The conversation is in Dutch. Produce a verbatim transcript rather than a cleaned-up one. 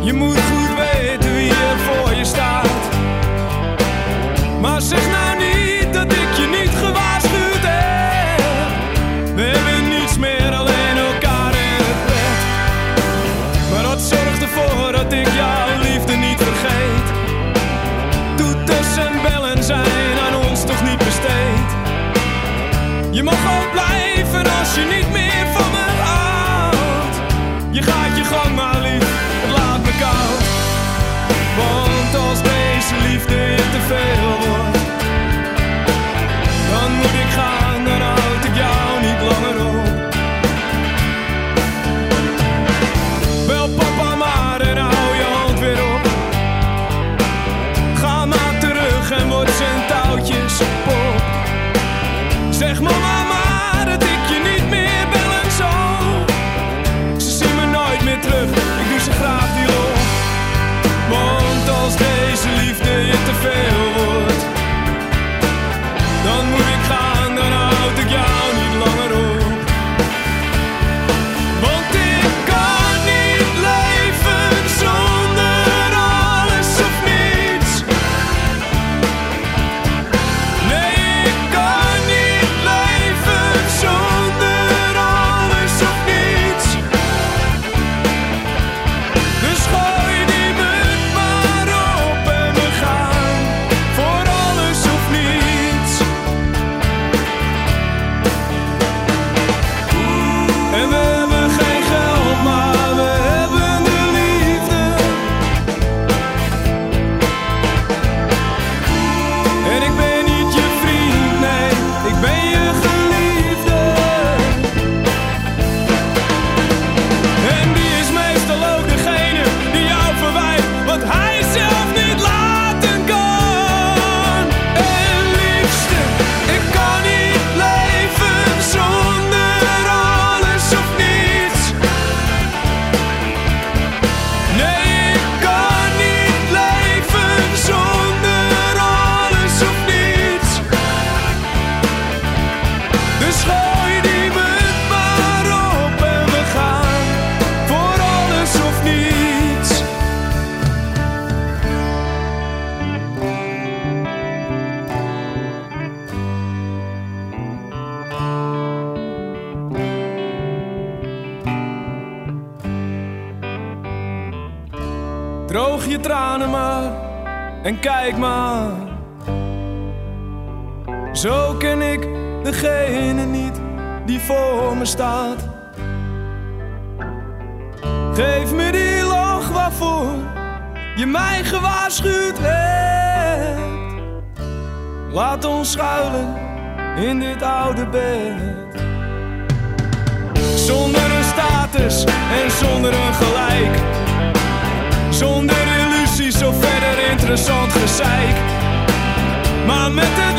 Je moet goed weten wie er voor je staat. Maar zeg nou niet dat ik je niet gewaarschuwd heb. We hebben niets meer, alleen elkaar in het bed. Maar dat zorgt ervoor dat ik jouw liefde niet vergeet. Toeters en bellen zijn aan ons toch niet besteed. Je mag ook blijven als je niet meer van me houdt. Je gaat je gang maar lief, het laat me koud. Want als deze liefde je te veel wordt, dan moet ik gaan, dan houd ik jou niet langer op. Bel papa maar en hou je hand weer op. Ga maar terug en word zijn touwtjes op. Zeg mama maar dat ik je niet meer bel en zo. Ze zien me nooit meer terug, ik doe ze graag die rol. Want als deze liefde je te veel wordt, dan moet ik gaan, dan houd ik jou niet langer op. Want ik kan niet leven zonder alles of niets. Nee, ik kan niet leven zonder alles of niets. Dus gooi die munt maar op en we gaan voor alles of niets. En we hebben geen geld, maar we hebben de liefde. En ik ben niet je vriend, nee, ik ben je geliefde. En die is meestal ook degene die jou verwijt wat hij zelf niet laten kan. En liefste, ik kan niet leven zonder alles of niets. Nee, ik kan niet leven zonder alles of niets. Dus gooi die munt maar op en we gaan voor alles of niets. Droog je tranen maar en kijk maar. Zo ken ik degene niet die voor me staat. Geef me die lach waarvoor je mij gewaarschuwd hebt. Laat ons schuilen in dit oude bed. Zonder een status en zonder een gelijk. Zonder illusies of verder interessant gezeik. Maar met een